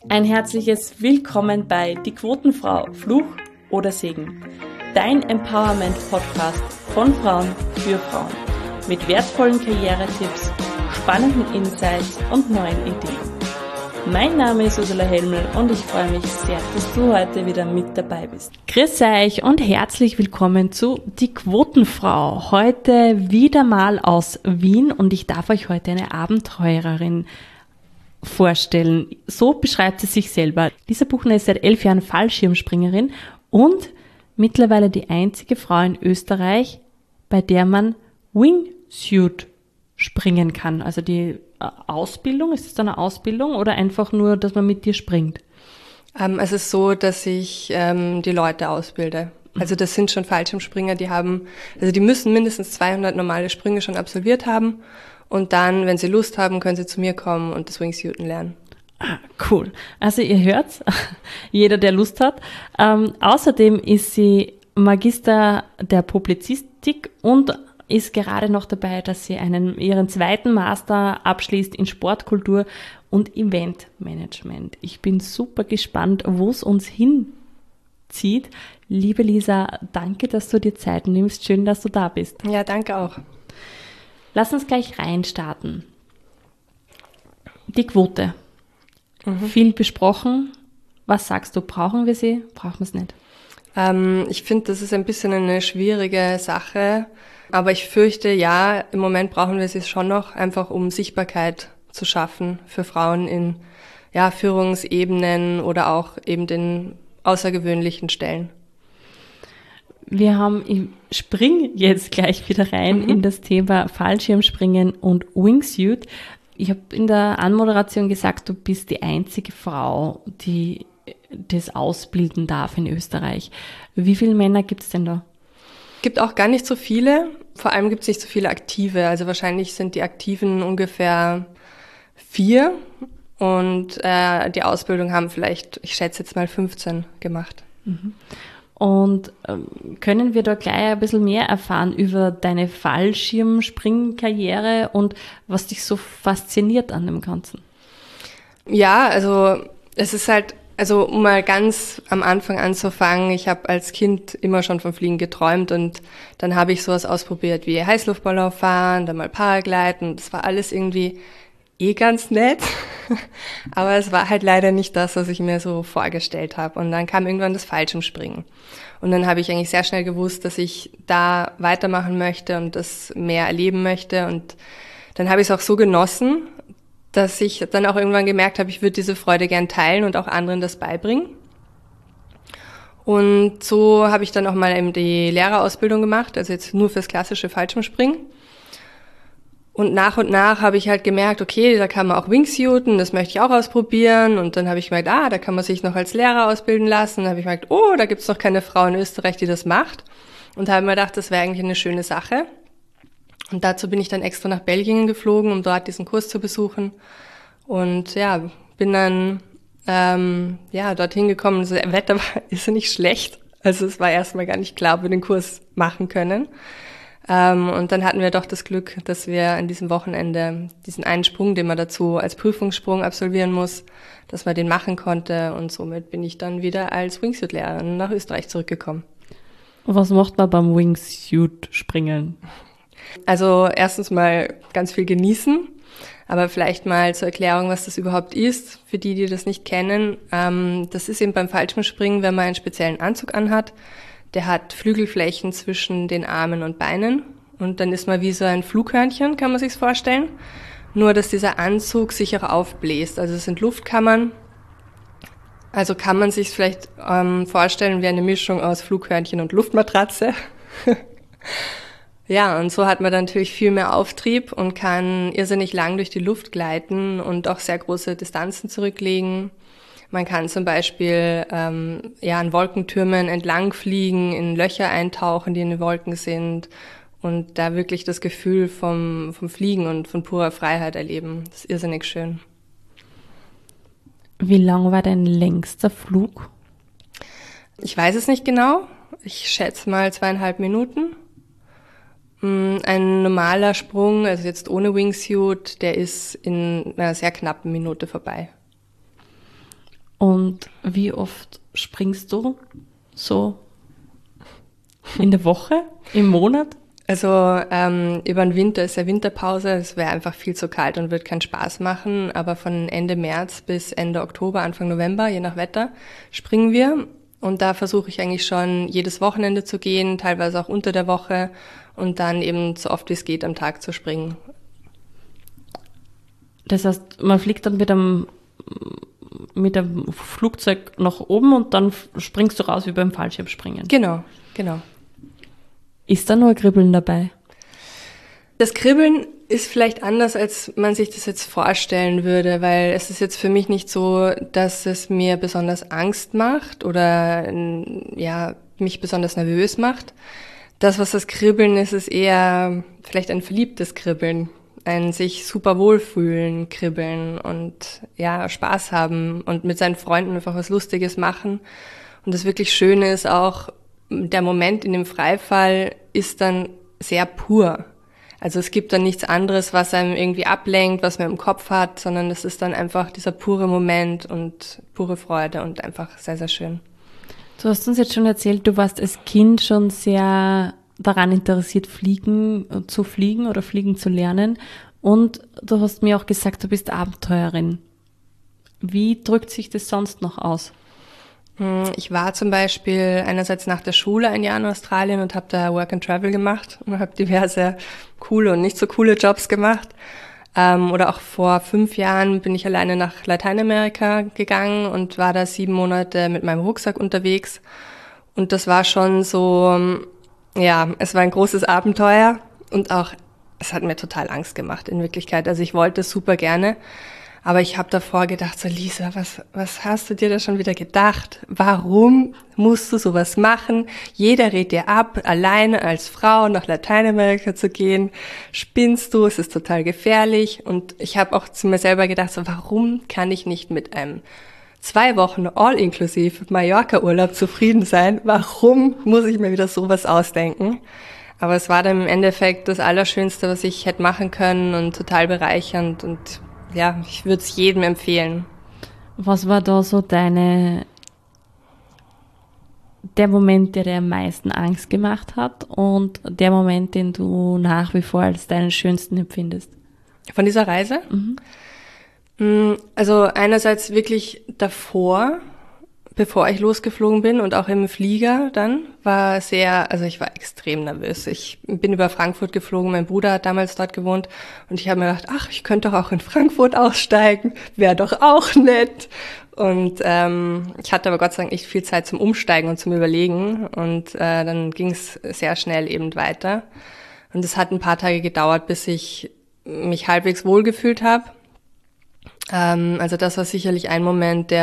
Ein herzliches Willkommen bei Die Quotenfrau, Fluch oder Segen. Dein Empowerment-Podcast von Frauen für Frauen. Mit wertvollen Karrieretipps, spannenden Insights und neuen Ideen. Mein Name ist Ursula Helmel und ich freue mich sehr, dass du heute wieder mit dabei bist. Grüß euch und herzlich willkommen zu Die Quotenfrau. Heute wieder mal aus Wien und ich darf euch heute eine Abenteurerin vorstellen. So beschreibt sie sich selber. Lisa Buchner ist seit 11 Jahren Fallschirmspringerin und mittlerweile die einzige Frau in Österreich, bei der man Wingsuit springen kann. Also die Ausbildung, ist es dann eine Ausbildung oder einfach nur, dass man mit dir springt? Es ist so, dass ich die Leute ausbilde. Also das sind schon Fallschirmspringer, die müssen mindestens 200 normale Sprünge schon absolviert haben und dann, wenn sie Lust haben, können sie zu mir kommen und das Wingsuiten lernen. Ah, cool. Also ihr hört's, jeder, der Lust hat. Außerdem ist sie Magister der Publizistik und ist gerade noch dabei, dass sie ihren zweiten Master abschließt in Sportkultur und Eventmanagement. Ich bin super gespannt, wo es uns hinzieht. Liebe Lisa, danke, dass du dir Zeit nimmst. Schön, dass du da bist. Ja, danke auch. Lass uns gleich reinstarten. Die Quote. Viel besprochen. Was sagst du? Brauchen wir sie? Brauchen wir es nicht? Ich finde, das ist ein bisschen eine schwierige Sache. Aber ich fürchte, ja, im Moment brauchen wir sie schon noch, einfach um Sichtbarkeit zu schaffen für Frauen in Führungsebenen oder auch eben den außergewöhnlichen Stellen. Ich spring jetzt gleich wieder rein in das Thema Fallschirmspringen und Wingsuit. Ich habe in der Anmoderation gesagt, du bist die einzige Frau, die das ausbilden darf in Österreich. Wie viele Männer gibt es denn da? Gibt auch gar nicht so viele. Vor allem gibt es nicht so viele Aktive. Also wahrscheinlich sind die Aktiven ungefähr 4 und die Ausbildung haben vielleicht, ich schätze jetzt mal 15 gemacht. Und können wir da gleich ein bisschen mehr erfahren über deine Fallschirmspringkarriere und was dich so fasziniert an dem Ganzen? Ja, also es ist halt, also um mal ganz am Anfang anzufangen, ich habe als Kind immer schon vom Fliegen geträumt und dann habe ich sowas ausprobiert wie Heißluftballon fahren, dann mal Paragliden. Das war alles irgendwie ganz nett, aber es war halt leider nicht das, was ich mir so vorgestellt habe. Und dann kam irgendwann das Fallschirmspringen. Und dann habe ich eigentlich sehr schnell gewusst, dass ich da weitermachen möchte und das mehr erleben möchte. Und dann habe ich es auch so genossen, dass ich dann auch irgendwann gemerkt habe, ich würde diese Freude gern teilen und auch anderen das beibringen. Und so habe ich dann auch mal eben die Lehrerausbildung gemacht, also jetzt nur fürs klassische Fallschirmspringen. Und nach habe ich halt gemerkt, okay, da kann man auch Wingsuiten, das möchte ich auch ausprobieren. Und dann habe ich gemerkt, da kann man sich noch als Lehrer ausbilden lassen. Dann habe ich gemerkt, oh, da gibt's noch keine Frau in Österreich, die das macht. Und habe mir gedacht, das wäre eigentlich eine schöne Sache. Und dazu bin ich dann extra nach Belgien geflogen, um dort diesen Kurs zu besuchen. Und ja, bin dann dorthin gekommen. Das Wetter ist nicht schlecht. Also es war erstmal gar nicht klar, ob wir den Kurs machen können. Und dann hatten wir doch das Glück, dass wir an diesem Wochenende diesen einen Sprung, den man dazu als Prüfungssprung absolvieren muss, dass man den machen konnte. Und somit bin ich dann wieder als Wingsuit-Lehrerin nach Österreich zurückgekommen. Was macht man beim Wingsuit-Springen? Also erstens mal ganz viel genießen, aber vielleicht mal zur Erklärung, was das überhaupt ist, für die das nicht kennen. Das ist eben beim Fallschirmspringen, wenn man einen speziellen Anzug anhat. Der hat Flügelflächen zwischen den Armen und Beinen und dann ist man wie so ein Flughörnchen, kann man sich's vorstellen. Nur, dass dieser Anzug sich auch aufbläst. Also es sind Luftkammern. Also kann man sich's vielleicht vorstellen wie eine Mischung aus Flughörnchen und Luftmatratze. Ja, und so hat man dann natürlich viel mehr Auftrieb und kann irrsinnig lang durch die Luft gleiten und auch sehr große Distanzen zurücklegen. Man kann zum Beispiel an Wolkentürmen entlang fliegen, in Löcher eintauchen, die in den Wolken sind und da wirklich das Gefühl vom Fliegen und von purer Freiheit erleben. Das ist irrsinnig schön. Wie lang war dein längster Flug? Ich weiß es nicht genau. Ich schätze mal 2,5 Minuten. Ein normaler Sprung, also jetzt ohne Wingsuit, der ist in einer sehr knappen Minute vorbei. Und wie oft springst du so in der Woche, im Monat? Also über den Winter ist ja Winterpause, es wäre einfach viel zu kalt und wird keinen Spaß machen, aber von Ende März bis Ende Oktober, Anfang November, je nach Wetter, springen wir. Und da versuche ich eigentlich schon jedes Wochenende zu gehen, teilweise auch unter der Woche und dann eben so oft wie es geht am Tag zu springen. Das heißt, man fliegt dann mit dem Flugzeug nach oben und dann springst du raus wie beim Fallschirmspringen. Genau. Ist da nur ein Kribbeln dabei? Das Kribbeln ist vielleicht anders, als man sich das jetzt vorstellen würde, weil es ist jetzt für mich nicht so, dass es mir besonders Angst macht oder mich besonders nervös macht. Das, was das Kribbeln ist, ist eher vielleicht ein verliebtes Kribbeln, ein sich super wohlfühlen, kribbeln und Spaß haben und mit seinen Freunden einfach was Lustiges machen. Und das wirklich Schöne ist auch, der Moment in dem Freifall ist dann sehr pur. Also es gibt dann nichts anderes, was einem irgendwie ablenkt, was man im Kopf hat, sondern es ist dann einfach dieser pure Moment und pure Freude und einfach sehr, sehr schön. Du hast uns jetzt schon erzählt, du warst als Kind schon sehr daran interessiert, fliegen zu lernen. Und du hast mir auch gesagt, du bist Abenteurerin. Wie drückt sich das sonst noch aus? Ich war zum Beispiel einerseits nach der Schule ein Jahr in Australien und habe da Work and Travel gemacht und habe diverse coole und nicht so coole Jobs gemacht. Oder auch vor 5 Jahren bin ich alleine nach Lateinamerika gegangen und war da 7 Monate mit meinem Rucksack unterwegs. Und das war schon so, es war ein großes Abenteuer und auch, es hat mir total Angst gemacht in Wirklichkeit. Also ich wollte es super gerne. Aber ich habe davor gedacht, so Lisa, was hast du dir da schon wieder gedacht? Warum musst du sowas machen? Jeder rät dir ab, alleine als Frau nach Lateinamerika zu gehen. Spinnst du? Es ist total gefährlich. Und ich habe auch zu mir selber gedacht, so warum kann ich nicht mit einem 2 Wochen all-inklusiv Mallorca-Urlaub zufrieden sein? Warum muss ich mir wieder sowas ausdenken? Aber es war dann im Endeffekt das Allerschönste, was ich hätte machen können und total bereichernd und ich würde es jedem empfehlen. Was war da so der Moment, der dir am meisten Angst gemacht hat und der Moment, den du nach wie vor als deinen schönsten empfindest? Von dieser Reise? Also einerseits wirklich davor, bevor ich losgeflogen bin und auch im Flieger dann, ich war extrem nervös. Ich bin über Frankfurt geflogen, mein Bruder hat damals dort gewohnt und ich habe mir gedacht, ich könnte doch auch in Frankfurt aussteigen, wäre doch auch nett. Und ich hatte aber Gott sei Dank nicht viel Zeit zum Umsteigen und zum Überlegen und dann ging es sehr schnell eben weiter. Und es hat ein paar Tage gedauert, bis ich mich halbwegs wohlgefühlt habe. Also das war sicherlich ein Moment,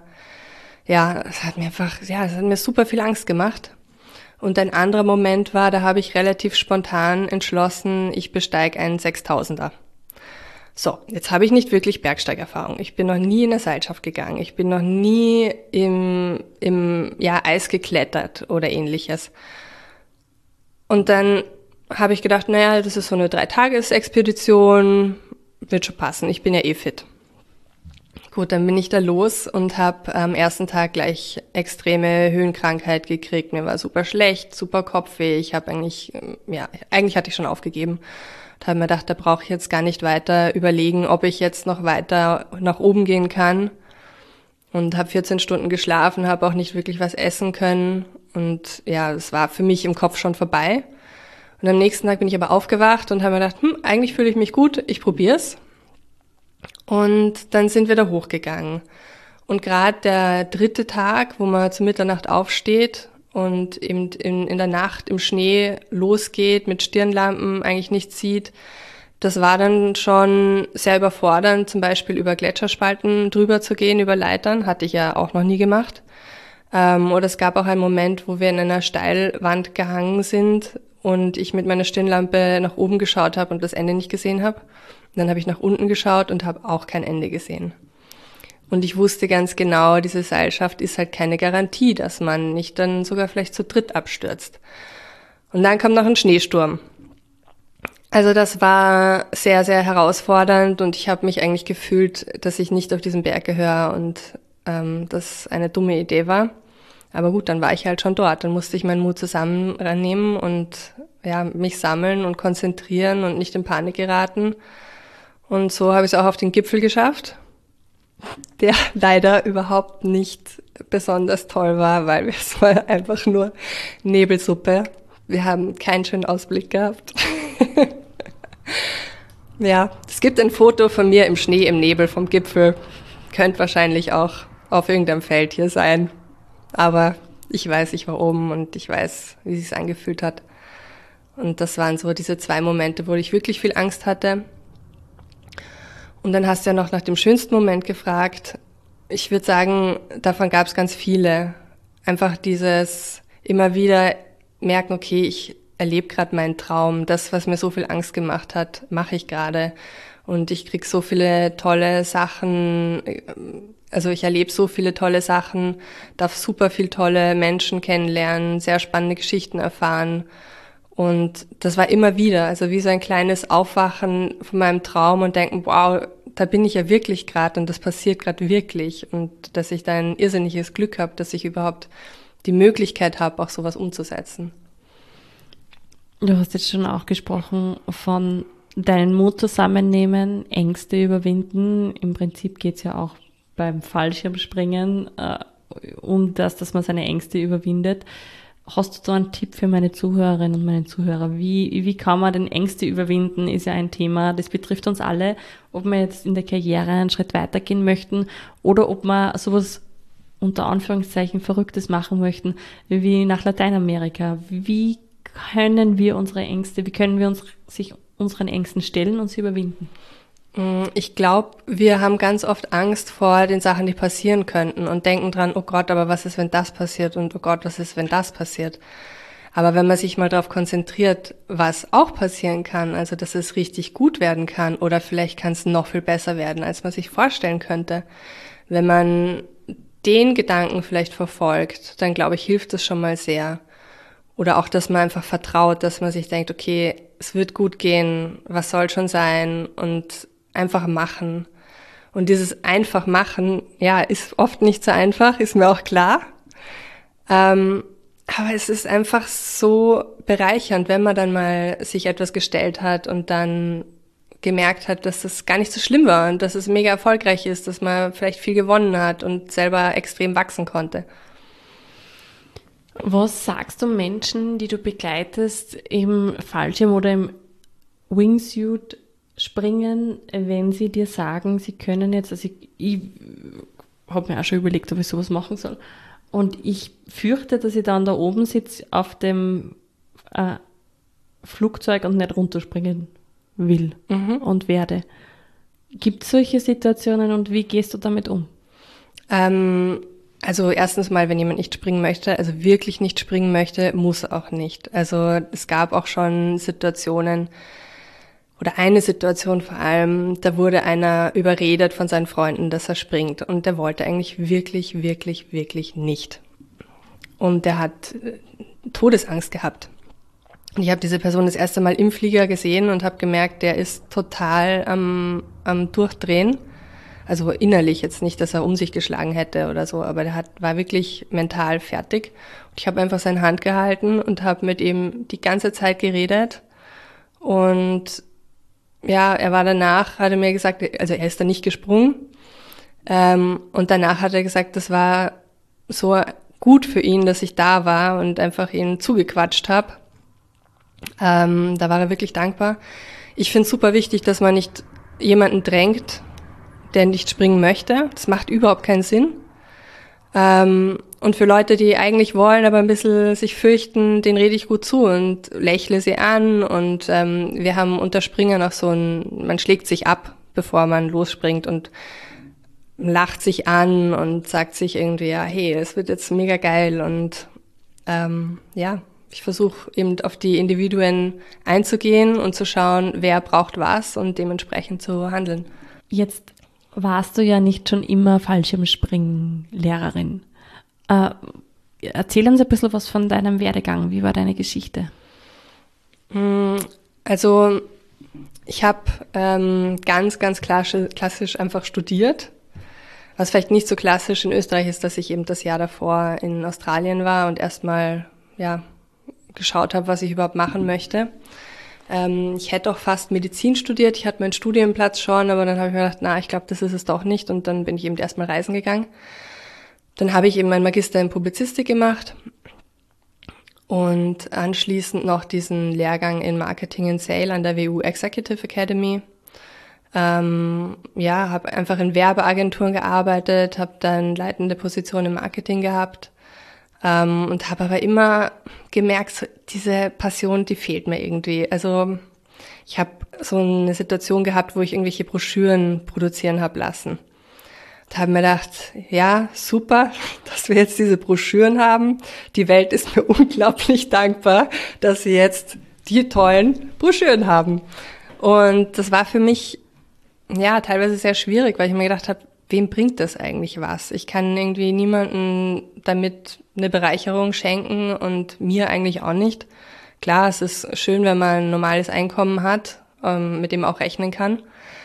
es hat mir super viel Angst gemacht. Und ein anderer Moment war, da habe ich relativ spontan entschlossen, ich besteige einen 6000er. So, jetzt habe ich nicht wirklich Bergsteigerfahrung. Ich bin noch nie in eine Seilschaft gegangen. Ich bin noch nie im Eis geklettert oder ähnliches. Und dann habe ich gedacht, das ist so eine 3-Tages-Expedition, wird schon passen. Ich bin ja eh fit. Gut, dann bin ich da los und habe am ersten Tag gleich extreme Höhenkrankheit gekriegt. Mir war super schlecht, super Kopfweh. Ich habe eigentlich hatte ich schon aufgegeben. Da habe mir gedacht, da brauche ich jetzt gar nicht weiter überlegen, ob ich jetzt noch weiter nach oben gehen kann. Und habe 14 Stunden geschlafen, habe auch nicht wirklich was essen können. Und es war für mich im Kopf schon vorbei. Und am nächsten Tag bin ich aber aufgewacht und habe mir gedacht, eigentlich fühle ich mich gut, ich probier's. Und dann sind wir da hochgegangen. Und gerade der 3. Tag, wo man zu Mitternacht aufsteht und eben in der Nacht im Schnee losgeht, mit Stirnlampen eigentlich nichts sieht, das war dann schon sehr überfordernd, zum Beispiel über Gletscherspalten drüber zu gehen, über Leitern, hatte ich ja auch noch nie gemacht. Oder es gab auch einen Moment, wo wir in einer Steilwand gehangen sind und ich mit meiner Stirnlampe nach oben geschaut habe und das Ende nicht gesehen habe. Dann habe ich nach unten geschaut und habe auch kein Ende gesehen. Und ich wusste ganz genau, diese Seilschaft ist halt keine Garantie, dass man nicht dann sogar vielleicht zu dritt abstürzt. Und dann kam noch ein Schneesturm. Also das war sehr, sehr herausfordernd und ich habe mich eigentlich gefühlt, dass ich nicht auf diesen Berg gehöre und das eine dumme Idee war. Aber gut, dann war ich halt schon dort. Dann musste ich meinen Mut zusammennehmen und ja, mich sammeln und konzentrieren und nicht in Panik geraten. Und so habe ich es auch auf den Gipfel geschafft, der leider überhaupt nicht besonders toll war, weil es war einfach nur Nebelsuppe. Wir haben keinen schönen Ausblick gehabt. Ja, es gibt ein Foto von mir im Schnee, im Nebel vom Gipfel. Könnte wahrscheinlich auch auf irgendeinem Feld hier sein. Aber ich weiß, ich war oben und ich weiß, wie es sich angefühlt hat. Und das waren so diese 2 Momente, wo ich wirklich viel Angst hatte. Und dann hast du ja noch nach dem schönsten Moment gefragt. Ich würde sagen, davon gab es ganz viele. Einfach dieses immer wieder merken, okay, ich erlebe gerade meinen Traum. Das, was mir so viel Angst gemacht hat, mache ich gerade. Und ich krieg so viele tolle Sachen, also ich erlebe so viele tolle Sachen, darf super viel tolle Menschen kennenlernen, sehr spannende Geschichten erfahren. Und das war immer wieder, also wie so ein kleines Aufwachen von meinem Traum und denken, wow, da bin ich ja wirklich gerade und das passiert gerade wirklich. Und dass ich da ein irrsinniges Glück habe, dass ich überhaupt die Möglichkeit habe, auch sowas umzusetzen. Du hast jetzt schon auch gesprochen von deinen Mut zusammennehmen, Ängste überwinden. Im Prinzip geht es ja auch beim Fallschirmspringen um das, dass man seine Ängste überwindet. Hast du da einen Tipp für meine Zuhörerinnen und meine Zuhörer? Wie kann man denn Ängste überwinden? Ist ja ein Thema, das betrifft uns alle. Ob wir jetzt in der Karriere einen Schritt weitergehen möchten oder ob wir sowas unter Anführungszeichen Verrücktes machen möchten, wie nach Lateinamerika. Wie können wir unsere Ängste, wie können wir sich unseren Ängsten stellen und sie überwinden? Ich glaube, wir haben ganz oft Angst vor den Sachen, die passieren könnten und denken dran, oh Gott, aber was ist, wenn das passiert und oh Gott, was ist, wenn das passiert? Aber wenn man sich mal darauf konzentriert, was auch passieren kann, also dass es richtig gut werden kann oder vielleicht kann es noch viel besser werden, als man sich vorstellen könnte, wenn man den Gedanken vielleicht verfolgt, dann glaube ich, hilft es schon mal sehr. Oder auch, dass man einfach vertraut, dass man sich denkt, okay, es wird gut gehen, was soll schon sein und einfach machen. Und dieses einfach machen, ja, ist oft nicht so einfach, ist mir auch klar. Aber es ist einfach so bereichernd, wenn man dann mal sich etwas gestellt hat und dann gemerkt hat, dass das gar nicht so schlimm war und dass es mega erfolgreich ist, dass man vielleicht viel gewonnen hat und selber extrem wachsen konnte. Was sagst du Menschen, die du begleitest im Fallschirm oder im Wingsuit springen, wenn sie dir sagen, sie können jetzt, also ich habe mir auch schon überlegt, ob ich sowas machen soll. Und ich fürchte, dass ich dann da oben sitze auf dem Flugzeug und nicht runterspringen will und werde. Gibt es solche Situationen und wie gehst du damit um? Also erstens mal, wenn jemand nicht springen möchte, also wirklich nicht springen möchte, muss auch nicht. Also es gab auch schon Situationen, oder eine Situation vor allem, da wurde einer überredet von seinen Freunden, dass er springt. Und der wollte eigentlich wirklich, wirklich, wirklich nicht. Und der hat Todesangst gehabt. Und ich habe diese Person das erste Mal im Flieger gesehen und habe gemerkt, der ist total am Durchdrehen. Also innerlich jetzt nicht, dass er um sich geschlagen hätte oder so, aber der war wirklich mental fertig. Und ich habe einfach seine Hand gehalten und habe mit ihm die ganze Zeit geredet. Und ja, er war danach, hat er mir gesagt, also er ist da nicht gesprungen. Und danach hat er gesagt, das war so gut für ihn, dass ich da war und einfach ihn zugequatscht habe. Da war er wirklich dankbar. Ich finde es super wichtig, dass man nicht jemanden drängt, der nicht springen möchte. Das macht überhaupt keinen Sinn. Und für Leute, die eigentlich wollen, aber ein bisschen sich fürchten, denen rede ich gut zu und lächle sie an. Und wir haben unter Springern auch man schlägt sich ab, bevor man losspringt und lacht sich an und sagt sich irgendwie, ja, hey, es wird jetzt mega geil. Und ich versuche eben auf die Individuen einzugehen und zu schauen, wer braucht was und dementsprechend zu handeln. Jetzt warst du ja nicht schon immer Fallschirmspringen-Lehrerin. Erzähl uns ein bisschen was von deinem Werdegang. Wie war deine Geschichte? Also ich habe ganz, ganz klassisch einfach studiert. Was vielleicht nicht so klassisch in Österreich ist, dass ich eben das Jahr davor in Australien war und erstmal geschaut habe, was ich überhaupt machen möchte. Ich hätte auch fast Medizin studiert. Ich hatte meinen Studienplatz schon, aber dann habe ich mir gedacht, ich glaube, das ist es doch nicht. Und dann bin ich eben erstmal reisen gegangen. Dann habe ich eben meinen Magister in Publizistik gemacht und anschließend noch diesen Lehrgang in Marketing and Sale an der WU Executive Academy. Habe einfach in Werbeagenturen gearbeitet, habe dann leitende Position im Marketing gehabt und habe aber immer gemerkt, diese Passion, die fehlt mir irgendwie. Also ich habe so eine Situation gehabt, wo ich irgendwelche Broschüren produzieren habe lassen. Da habe ich mir gedacht, ja, super, dass wir jetzt diese Broschüren haben. Die Welt ist mir unglaublich dankbar, dass sie jetzt die tollen Broschüren haben. Und das war für mich teilweise sehr schwierig, weil ich mir gedacht habe, wem bringt das eigentlich was? Ich kann irgendwie niemandem damit eine Bereicherung schenken und mir eigentlich auch nicht. Klar, es ist schön, wenn man ein normales Einkommen hat, mit dem man auch rechnen kann.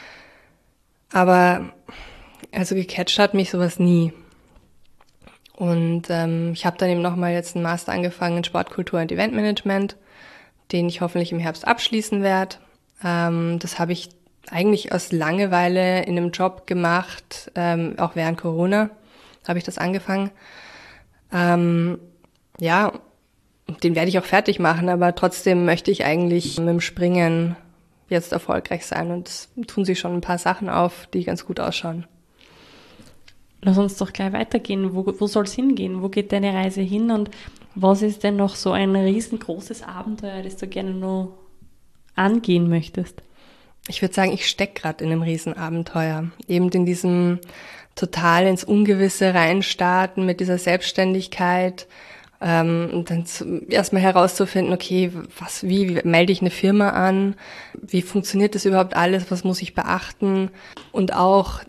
Aber also gecatcht hat mich sowas nie. Und ich habe dann eben nochmal jetzt einen Master angefangen in Sportkultur und Eventmanagement, den ich hoffentlich im Herbst abschließen werde. Das habe ich eigentlich aus Langeweile in einem Job gemacht, auch während Corona habe ich das angefangen. Den werde ich auch fertig machen, aber trotzdem möchte ich eigentlich mit dem Springen jetzt erfolgreich sein und es tun sich schon ein paar Sachen auf, die ganz gut ausschauen. Lass uns doch gleich weitergehen. Wo soll es hingehen? Wo geht deine Reise hin und was ist denn noch so ein riesengroßes Abenteuer, das du gerne noch angehen möchtest? Ich würde sagen, ich stecke gerade in einem Riesenabenteuer. Eben in diesem total ins Ungewisse reinstarten mit dieser Selbstständigkeit. Und dann erstmal herauszufinden, okay, wie melde ich eine Firma an? Wie funktioniert das überhaupt alles? Was muss ich beachten? Und auch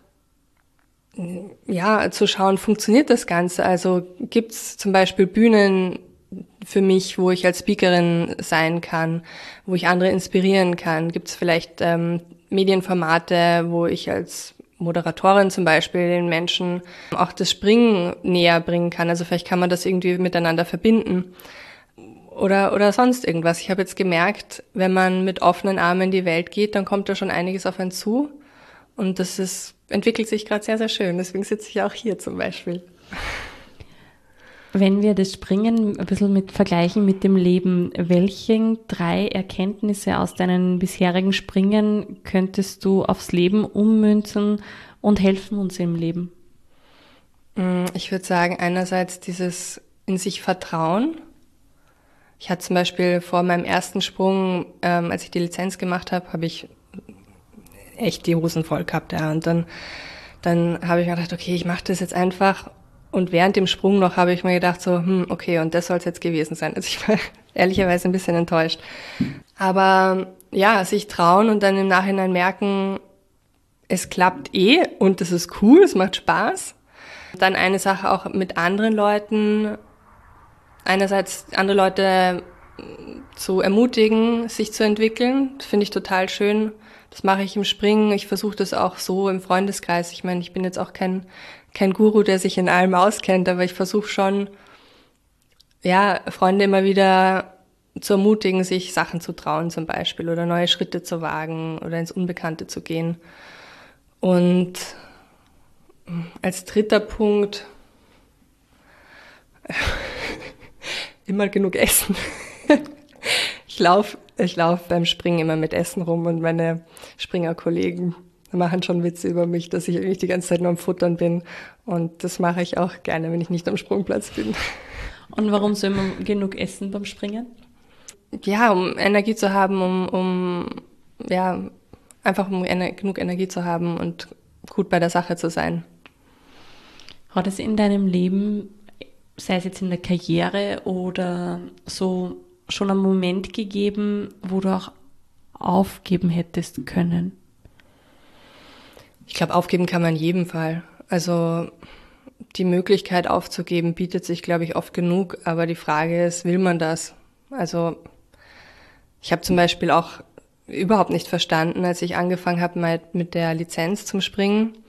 zu schauen, funktioniert das Ganze? Also gibt's zum Beispiel Bühnen für mich, wo ich als Speakerin sein kann, wo ich andere inspirieren kann? Gibt es vielleicht Medienformate, wo ich als Moderatorin zum Beispiel den Menschen auch das Springen näher bringen kann? Also vielleicht kann man das irgendwie miteinander verbinden oder sonst irgendwas. Ich habe jetzt gemerkt, wenn man mit offenen Armen in die Welt geht, dann kommt da schon einiges auf einen zu und entwickelt sich gerade sehr, sehr schön. Deswegen sitze ich auch hier zum Beispiel. Wenn wir das Springen ein bisschen vergleichen mit dem Leben, welchen 3 Erkenntnisse aus deinen bisherigen Springen könntest du aufs Leben ummünzen und helfen uns im Leben? Ich würde sagen, einerseits dieses in sich Vertrauen. Ich hatte zum Beispiel vor meinem ersten Sprung, als ich die Lizenz gemacht habe, habe ich echt die Hosen voll gehabt. Ja. Und dann habe ich mir gedacht, okay, ich mache das jetzt einfach. Und während dem Sprung noch habe ich mir gedacht so, okay, und das soll es jetzt gewesen sein. Also ich war ehrlicherweise ein bisschen enttäuscht. Aber sich trauen und dann im Nachhinein merken, es klappt und es ist cool, es macht Spaß. Dann eine Sache auch mit anderen Leuten, einerseits andere Leute zu ermutigen, sich zu entwickeln. Das finde ich total schön. Das mache ich im Springen. Ich versuche das auch so im Freundeskreis. Ich meine, ich bin jetzt auch kein Guru, der sich in allem auskennt, aber ich versuche schon, Freunde immer wieder zu ermutigen, sich Sachen zu trauen zum Beispiel oder neue Schritte zu wagen oder ins Unbekannte zu gehen. Und als 3. Punkt immer genug essen. Ich lauf beim Springen immer mit Essen rum und meine Springerkollegen machen schon Witze über mich, dass ich eigentlich die ganze Zeit nur am Futtern bin. Und das mache ich auch gerne, wenn ich nicht am Sprungplatz bin. Und warum soll man genug essen beim Springen? Ja, um Energie zu haben, einfach genug Energie zu haben und gut bei der Sache zu sein. Hat es in deinem Leben, sei es jetzt in der Karriere oder so, schon einen Moment gegeben, wo du auch aufgeben hättest können? Ich glaube, aufgeben kann man in jedem Fall. Also die Möglichkeit aufzugeben bietet sich, glaube ich, oft genug. Aber die Frage ist, will man das? Also ich habe zum Beispiel auch überhaupt nicht verstanden, als ich angefangen habe mit der Lizenz zum Springen,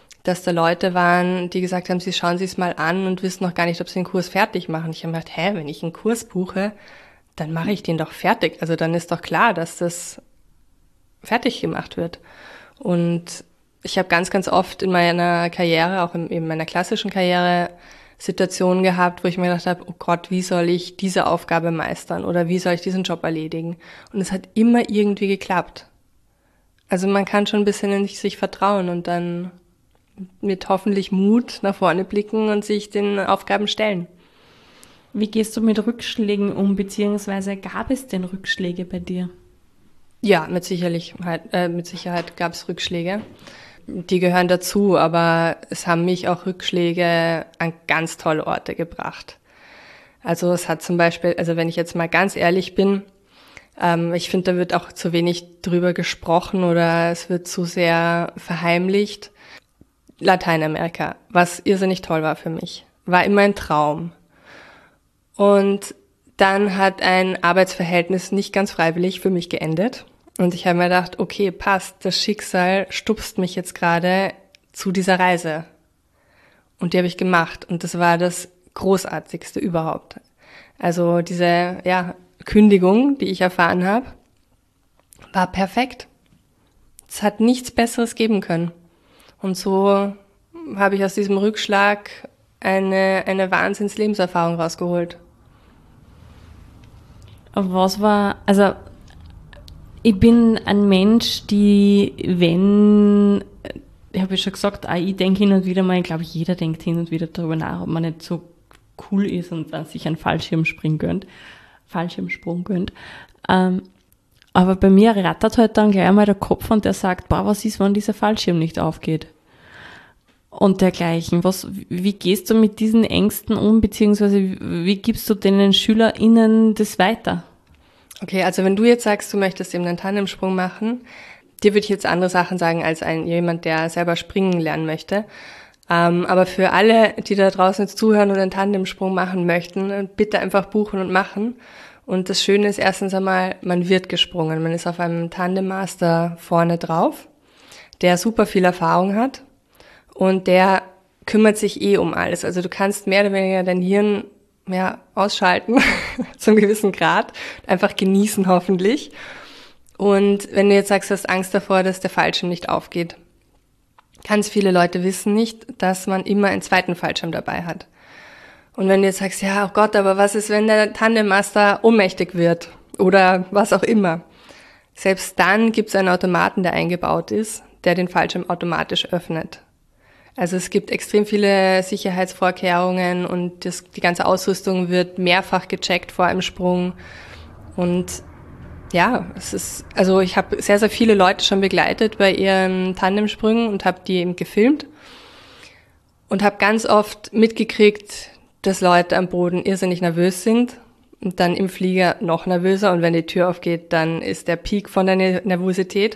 dass da Leute waren, die gesagt haben, sie schauen sich es mal an und wissen noch gar nicht, ob sie den Kurs fertig machen. Ich habe mir gedacht, wenn ich einen Kurs buche, dann mache ich den doch fertig. Also dann ist doch klar, dass das fertig gemacht wird. Und ich habe ganz, ganz oft in meiner Karriere, auch in meiner klassischen Karriere, Situationen gehabt, wo ich mir gedacht habe, oh Gott, wie soll ich diese Aufgabe meistern oder wie soll ich diesen Job erledigen? Und es hat immer irgendwie geklappt. Also man kann schon ein bisschen in sich vertrauen und dann mit hoffentlich Mut nach vorne blicken und sich den Aufgaben stellen. Wie gehst du mit Rückschlägen um, beziehungsweise gab es denn Rückschläge bei dir? Ja, mit Sicherheit gab es Rückschläge. Die gehören dazu, aber es haben mich auch Rückschläge an ganz tolle Orte gebracht. Also es hat zum Beispiel, also wenn ich jetzt mal ganz ehrlich bin, ich finde, da wird auch zu wenig drüber gesprochen oder es wird zu sehr verheimlicht. Lateinamerika, was irrsinnig toll war für mich, war immer ein Traum. Und dann hat ein Arbeitsverhältnis nicht ganz freiwillig für mich geendet. Und ich habe mir gedacht, okay, passt, das Schicksal stupst mich jetzt gerade zu dieser Reise. Und die habe ich gemacht. Und das war das Großartigste überhaupt. Also diese Kündigung, die ich erfahren habe, war perfekt. Es hat nichts Besseres geben können. Und so habe ich aus diesem Rückschlag eine Wahnsinns-Lebenserfahrung rausgeholt. Ich bin ein Mensch, ich habe ja schon gesagt, ich denke hin und wieder mal, ich glaube, jeder denkt hin und wieder darüber nach, ob man nicht so cool ist und dann sich einen Fallschirmsprung gönnt. Aber bei mir rattert halt dann gleich einmal der Kopf und der sagt, was ist, wenn dieser Fallschirm nicht aufgeht? Und dergleichen. Wie gehst du mit diesen Ängsten um, beziehungsweise wie gibst du den SchülerInnen das weiter? Okay, also wenn du jetzt sagst, du möchtest eben einen Tandemsprung machen, dir würde ich jetzt andere Sachen sagen als jemand, der selber springen lernen möchte. Aber für alle, die da draußen jetzt zuhören und einen Tandemsprung machen möchten, bitte einfach buchen und machen. Und das Schöne ist erstens einmal, man wird gesprungen. Man ist auf einem Tandemmaster vorne drauf, der super viel Erfahrung hat und der kümmert sich um alles. Also du kannst mehr oder weniger dein Hirn ausschalten, zu einem gewissen Grad, einfach genießen hoffentlich. Und wenn du jetzt sagst, du hast Angst davor, dass der Fallschirm nicht aufgeht, ganz viele Leute wissen nicht, dass man immer einen zweiten Fallschirm dabei hat. Und wenn du jetzt sagst, ja, oh Gott, aber was ist, wenn der Tandemmaster ohnmächtig wird oder was auch immer? Selbst dann gibt es einen Automaten, der eingebaut ist, der den Fallschirm automatisch öffnet. Also es gibt extrem viele Sicherheitsvorkehrungen und die ganze Ausrüstung wird mehrfach gecheckt vor einem Sprung. Und ich habe sehr, sehr viele Leute schon begleitet bei ihren Tandemsprüngen und habe die eben gefilmt und habe ganz oft mitgekriegt, dass Leute am Boden irrsinnig nervös sind und dann im Flieger noch nervöser und wenn die Tür aufgeht, dann ist der Peak von der Nervosität.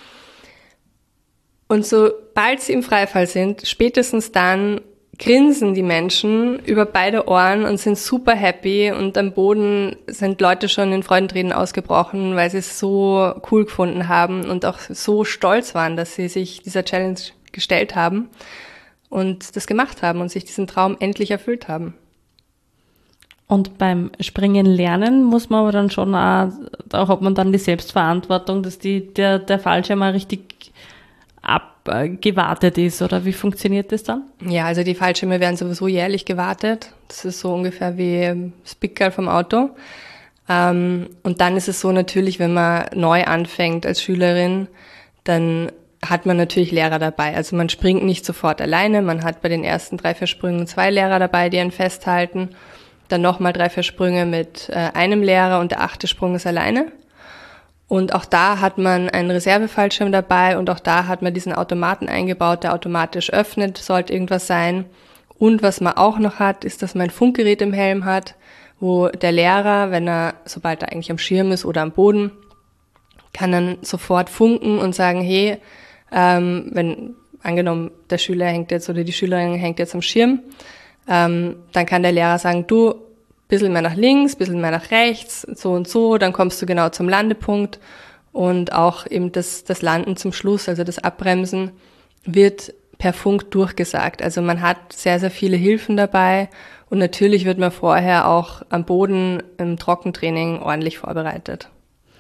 Und sobald sie im Freifall sind, spätestens dann grinsen die Menschen über beide Ohren und sind super happy und am Boden sind Leute schon in Freudentränen ausgebrochen, weil sie es so cool gefunden haben und auch so stolz waren, dass sie sich dieser Challenge gestellt haben und das gemacht haben und sich diesen Traum endlich erfüllt haben. Und beim Springen lernen muss man aber dann schon auch, da hat man dann die Selbstverantwortung, dass der Fallschirm mal richtig abgewartet ist, oder wie funktioniert das dann? Ja, also die Fallschirme werden sowieso jährlich gewartet. Das ist so ungefähr wie das Pickerl vom Auto. Und dann ist es so natürlich, wenn man neu anfängt als Schülerin, dann hat man natürlich Lehrer dabei. Also man springt nicht sofort alleine. Man hat bei den ersten 3, 4 Sprüngen 2 Lehrer dabei, die einen festhalten. Dann nochmal 3, 4 Sprünge mit einem Lehrer und der 8. Sprung ist alleine. Und auch da hat man einen Reservefallschirm dabei und auch da hat man diesen Automaten eingebaut, der automatisch öffnet, sollte irgendwas sein. Und was man auch noch hat, ist, dass man ein Funkgerät im Helm hat, wo der Lehrer, sobald er eigentlich am Schirm ist oder am Boden, kann dann sofort funken und sagen, hey, wenn angenommen der Schüler hängt jetzt oder die Schülerin hängt jetzt am Schirm, dann kann der Lehrer sagen, du, bisschen mehr nach links, bisschen mehr nach rechts, so und so, dann kommst du genau zum Landepunkt und auch eben das Landen zum Schluss, also das Abbremsen, wird per Funk durchgesagt. Also man hat sehr, sehr viele Hilfen dabei und natürlich wird man vorher auch am Boden im Trockentraining ordentlich vorbereitet.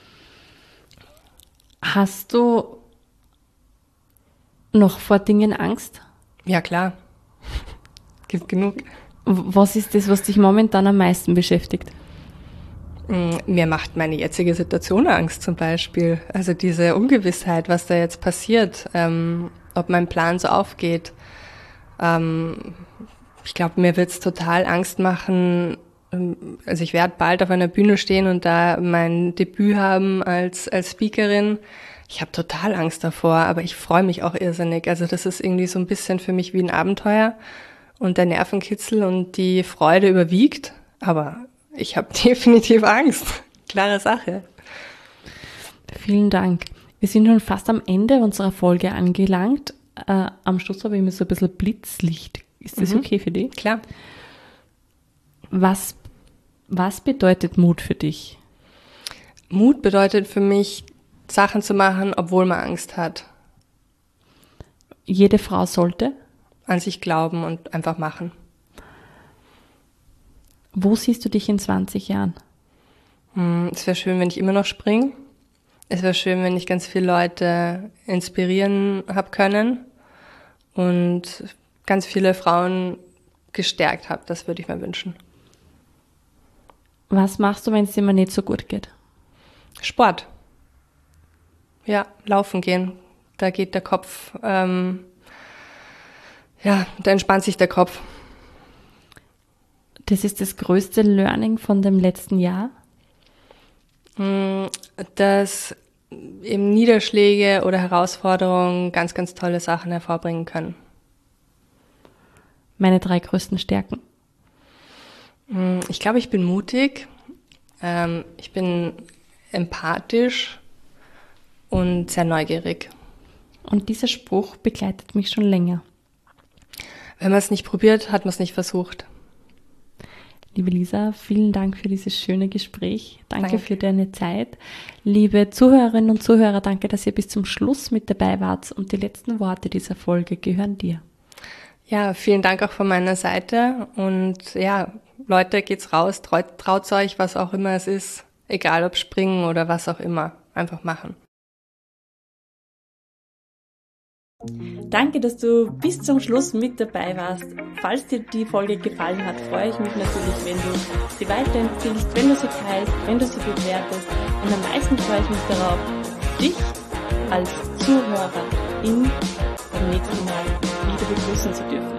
Hast du noch vor Dingen Angst? Ja, klar. Gibt genug. Was ist das, was dich momentan am meisten beschäftigt? Mir macht meine jetzige Situation Angst zum Beispiel. Also diese Ungewissheit, was da jetzt passiert, ob mein Plan so aufgeht. Ich glaube, mir wird's total Angst machen. Also ich werde bald auf einer Bühne stehen und da mein Debüt haben als Speakerin. Ich habe total Angst davor, aber ich freue mich auch irrsinnig. Also das ist irgendwie so ein bisschen für mich wie ein Abenteuer und der Nervenkitzel und die Freude überwiegt. Aber ich habe definitiv Angst. Klare Sache. Vielen Dank. Wir sind schon fast am Ende unserer Folge angelangt. Am Schluss habe ich mir so ein bisschen Blitzlicht. Ist das okay für dich? Klar. Was bedeutet Mut für dich? Mut bedeutet für mich, Sachen zu machen, obwohl man Angst hat. Jede Frau sollte? An sich glauben und einfach machen. Wo siehst du dich in 20 Jahren? Es wäre schön, wenn ich immer noch springe. Es wäre schön, wenn ich ganz viele Leute inspirieren habe können und ganz viele Frauen gestärkt habe. Das würde ich mir wünschen. Was machst du, wenn es dir mal nicht so gut geht? Sport. Ja, laufen gehen. Da geht der Kopf, da entspannt sich der Kopf. Das ist das größte Learning von dem letzten Jahr? Dass eben Niederschläge oder Herausforderungen ganz, ganz tolle Sachen hervorbringen können. Meine 3 größten Stärken? Ich glaube, ich bin mutig, ich bin empathisch und sehr neugierig. Und dieser Spruch begleitet mich schon länger. Wenn man es nicht probiert, hat man es nicht versucht. Liebe Lisa, vielen Dank für dieses schöne Gespräch. Danke für deine Zeit. Liebe Zuhörerinnen und Zuhörer, danke, dass ihr bis zum Schluss mit dabei wart. Und die letzten Worte dieser Folge gehören dir. Ja, vielen Dank auch von meiner Seite. Und ja, Leute, geht's raus, traut euch, was auch immer es ist. Egal ob springen oder was auch immer. Einfach machen. Danke, dass du bis zum Schluss mit dabei warst. Falls dir die Folge gefallen hat, freue ich mich natürlich, wenn du sie weiterempfiehlst, wenn du sie teilst, wenn du sie bewertest. Und am meisten freue ich mich darauf, dich als Zuhörerin beim nächsten Mal wieder begrüßen zu dürfen.